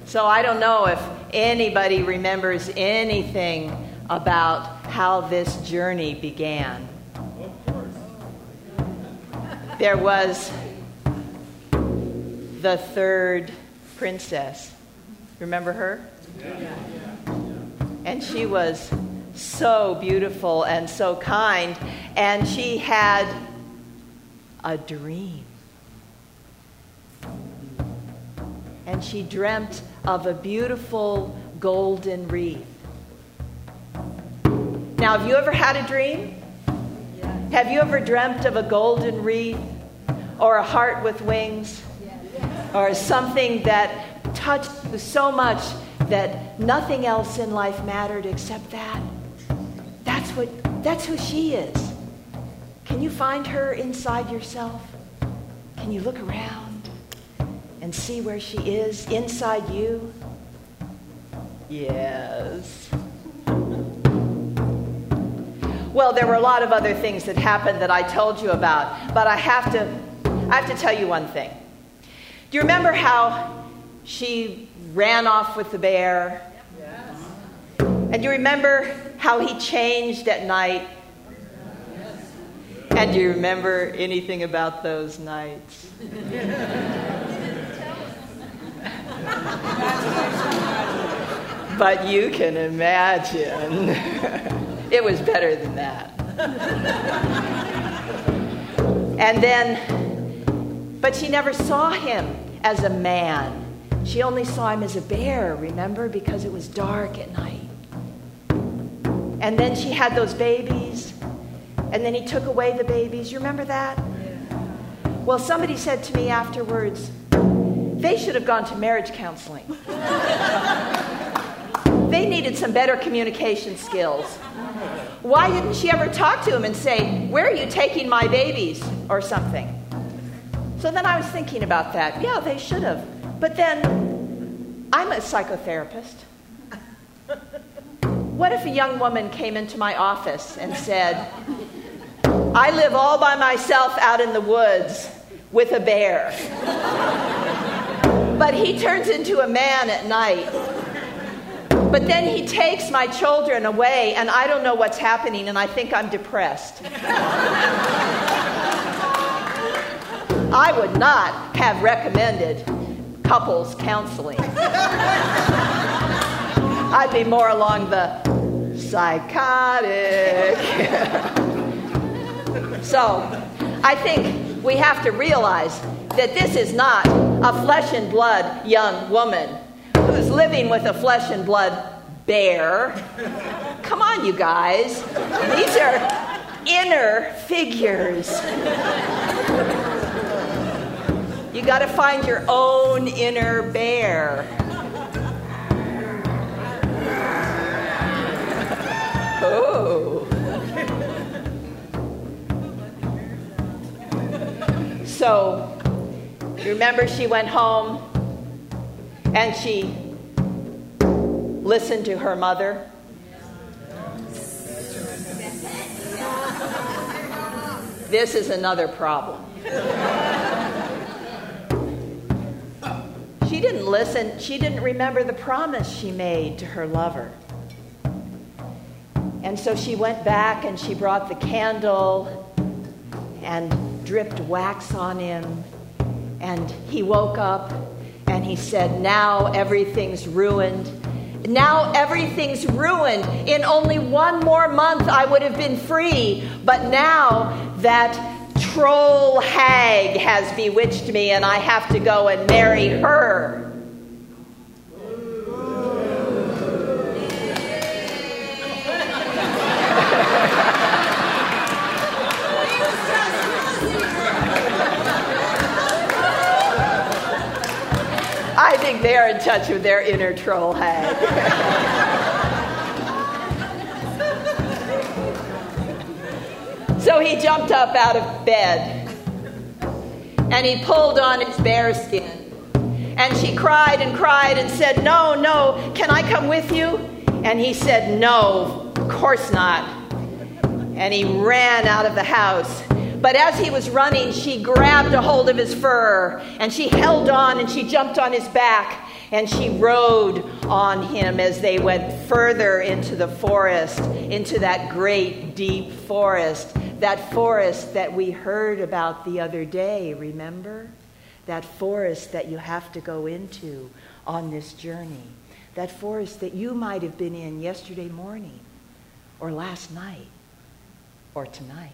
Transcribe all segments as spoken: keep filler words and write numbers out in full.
So I don't know if anybody remembers anything about how this journey began. There was the third princess. Remember her? Yeah. And she was so beautiful and so kind, and she had a dream. And she dreamt of a beautiful golden wreath. Now, have you ever had a dream? Yes. Have you ever dreamt of a golden wreath or a heart with wings? Yes. Or something that touched you so much that nothing else in life mattered except that? That's what, that's who she is. Can you find her inside yourself? Can you look around and see where she is inside you? Yes. Well, there were a lot of other things that happened that I told you about, but I have to I have to tell you one thing. Do you remember how she ran off with the bear? Yes. And do you remember how he changed at night? Yes. And do you remember anything about those nights? But you can imagine. It was better than that. And then, but she never saw him as a man. She only saw him as a bear, remember? Because it was dark at night. And then she had those babies. And then he took away the babies. You remember that? Well, somebody said to me afterwards, they should have gone to marriage counseling. They needed some better communication skills. Why didn't she ever talk to him and say, where are you taking my babies? Or something. So then I was thinking about that. Yeah, they should have. But then, I'm a psychotherapist. What if a young woman came into my office and said, I live all by myself out in the woods with a bear. But he turns into a man at night. But then he takes my children away, and I don't know what's happening, and I think I'm depressed. I would not have recommended couples counseling. I'd be more along the psychotic. So, I think we have to realize that this is not a flesh and blood young woman who's living with a flesh and blood bear. Come on, you guys. These are inner figures. You got to find your own inner bear. Oh. So, you remember she went home and she listened to her mother. This is another problem. She didn't listen. She didn't remember the promise she made to her lover. And so she went back and she brought the candle and dripped wax on him. And he woke up and he said, now everything's ruined. Now everything's ruined. In only one more month I would have been free. But now that troll hag has bewitched me and I have to go and marry her. I think they're in touch with their inner troll hag. So he jumped up out of bed and he pulled on his bear skin. And she cried and cried and said, no, no, can I come with you? And he said, no, of course not. And he ran out of the house. But as he was running, she grabbed a hold of his fur, and she held on, and she jumped on his back, And she rode on him as they went further into the forest, into that great, deep forest, that forest that we heard about the other day, remember? That forest that you have to go into on this journey. That forest that you might have been in yesterday morning, or last night, or tonight.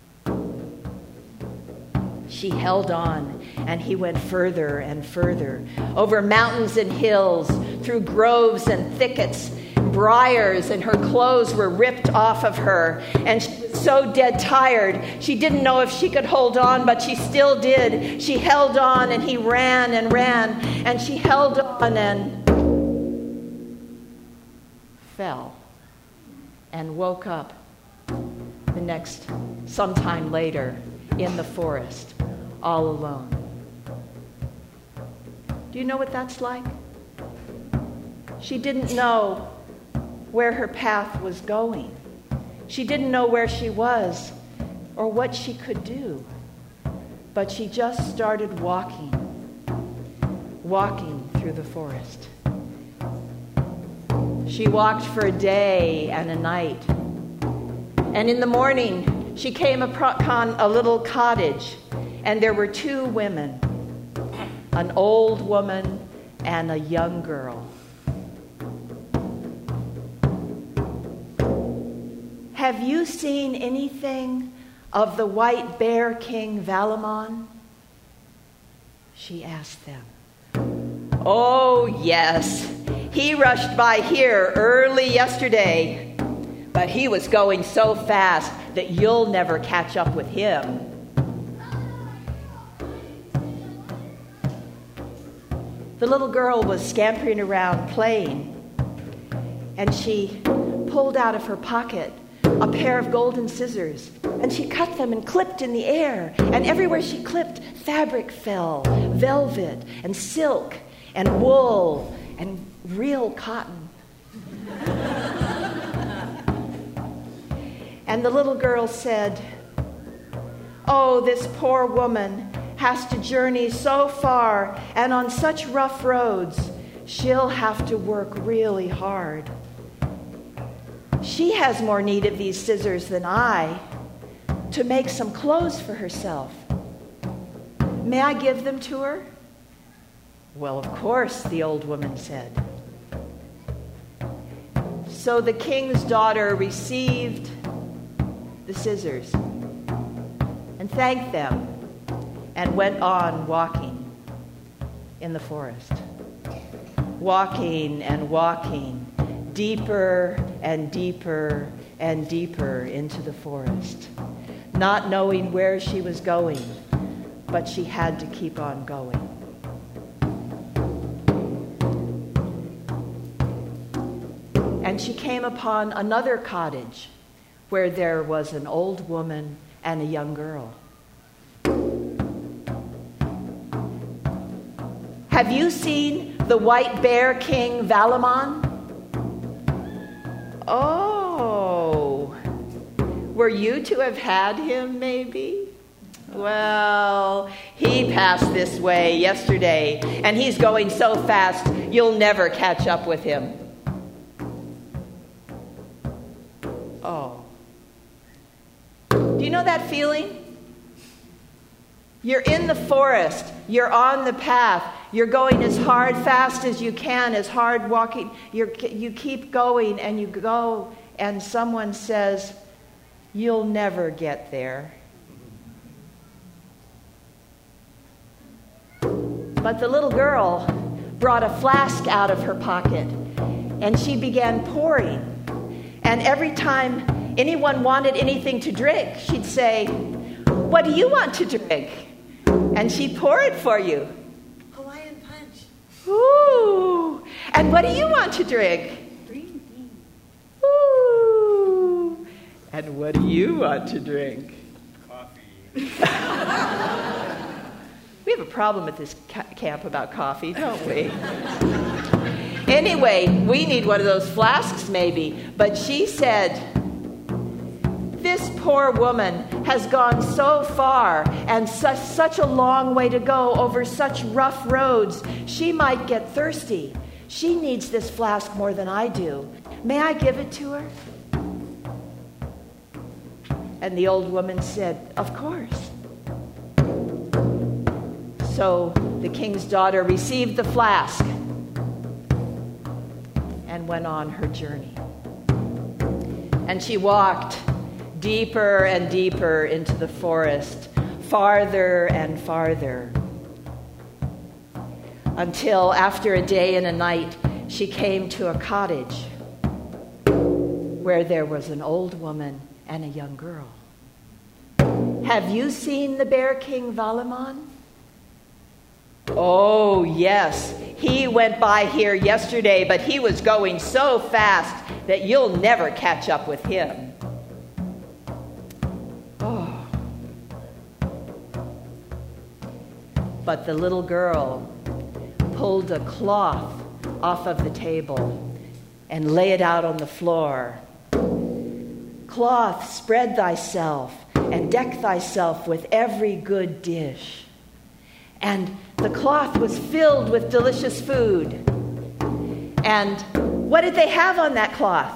She held on, and he went further and further, over mountains and hills, through groves and thickets, briars, and her clothes were ripped off of her, and she was so dead tired, she didn't know if she could hold on, but she still did. She held on, and he ran and ran, and she held on and fell and woke up the next, sometime later, in the forest, all alone. Do you know what that's like? She didn't know where her path was going. She didn't know where she was or what she could do. But she just started walking, walking through the forest. She walked for a day and a night. And in the morning, she came upon a little cottage, and there were two women, an old woman and a young girl. Have you seen anything of the white bear king Valamon? She asked them. Oh, yes. He rushed by here early yesterday. But he was going so fast that you'll never catch up with him. The little girl was scampering around playing, and she pulled out of her pocket a pair of golden scissors, and she cut them and clipped in the air, and everywhere she clipped, fabric fell, velvet and silk and wool and real cotton. And the little girl said, "Oh, this poor woman has to journey so far and on such rough roads. She'll have to work really hard. She has more need of these scissors than I to make some clothes for herself. May I give them to her?" "Well, of course," the old woman said. So the king's daughter received the scissors and thanked them and went on walking in the forest. Walking and walking, deeper and deeper and deeper into the forest, not knowing where she was going, but she had to keep on going. And she came upon another cottage where there was an old woman and a young girl. Have you seen the white bear king Valamon? Oh, were you to have had him, maybe? Well, he passed this way yesterday, and he's going so fast, you'll never catch up with him. Oh. Do you know that feeling? You're in the forest. You're on the path. You're going as hard, fast as you can, as hard walking. You're, you keep going and you go, and someone says, "You'll never get there." But the little girl brought a flask out of her pocket, and she began pouring. And every time anyone wanted anything to drink, she'd say, "What do you want to drink?" And she'd pour it for you. Hawaiian punch. Ooh. And what do you want to drink? Green tea. Ooh. And what do you want to drink? Coffee. We have a problem at this ca- camp about coffee, don't we? Anyway, we need one of those flasks maybe. But she said, This poor woman has gone so far and such, such a long way to go over such rough roads. She might get thirsty. She needs this flask more than I do. May I give it to her?" And the old woman said, "Of course." So the king's daughter received the flask and went on her journey. And she walked deeper and deeper into the forest, farther and farther, until after a day and a night, she came to a cottage where there was an old woman and a young girl. "Have you seen the Bear King Valimon?" "Oh, yes. He went by here yesterday, but he was going so fast that you'll never catch up with him." Oh. But the little girl pulled a cloth off of the table and lay it out on the floor. "Cloth, spread thyself, and deck thyself with every good dish." And the cloth was filled with delicious food. And what did they have on that cloth?